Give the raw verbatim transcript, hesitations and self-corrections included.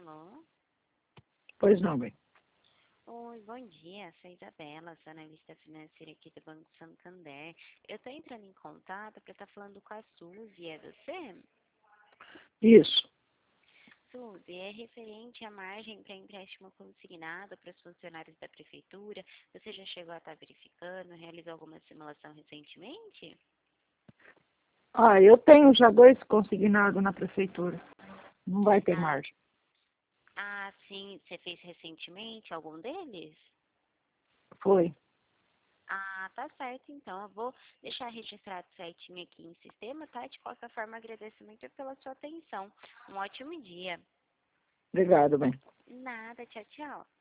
Alô? Pois não, bem. Oi, bom dia. Sou a Isabela, sou analista financeira aqui do Banco Santander. Eu estou entrando em contato para estar falando com a Suzy. É você? Isso. Suzy, é referente à margem para empréstimo consignado para os funcionários da prefeitura. Você já chegou a estar verificando, realizou alguma simulação recentemente? Ah, eu tenho já dois consignados na prefeitura. Não vai ter Ah, margem. ah, sim. Você fez recentemente algum deles? Foi. Ah, tá certo, então. Eu vou deixar registrado certinho aqui em sistema, tá? De qualquer forma, agradeço muito pela sua atenção. Um ótimo dia. Obrigado, bem. Nada, tchau, tchau.